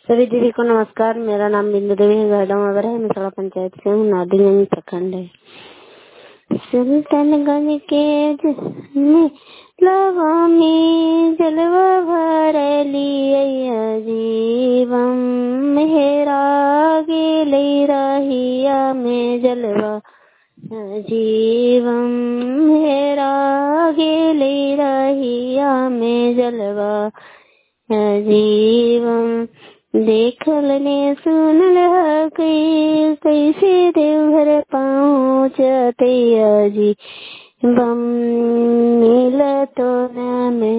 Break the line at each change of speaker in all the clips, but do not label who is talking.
सभी दीदी को नमस्कार। मेरा नाम बिंदु देवी है, गाड़ावर है, मिसला पंचायत से हूँ, नादिगंज प्रखंड है। सुल्तानगंज के लवा में जलवा भर लिया जीवम मेरा गेले रहिया में जलवा जीवम मेरा गेले रहिया में जलवा जीवम देखल ने सुनल कैसे देवघर पहुँचते जी बम मिल तो न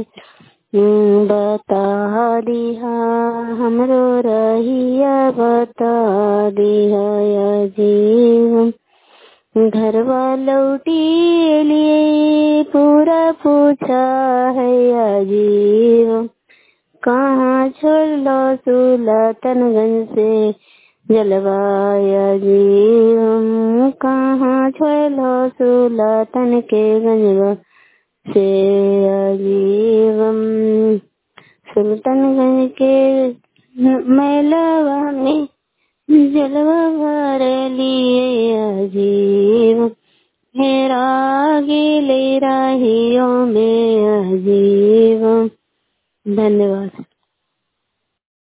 बता दिया हमरो रहिया बता दिया जीवम घरवा लौटी लिए पूरा पूछा है जीवम कहाँ छोड़ो सुल्तानगंज से जलवाया जीवम कहाँ छोड़ो सुल्तान के गंजवा से जीवम सुल्तानगंज के मेलवा में जलवा भर लिए जीवम मेरा गिले राहियों में जीवम। धन्यवाद।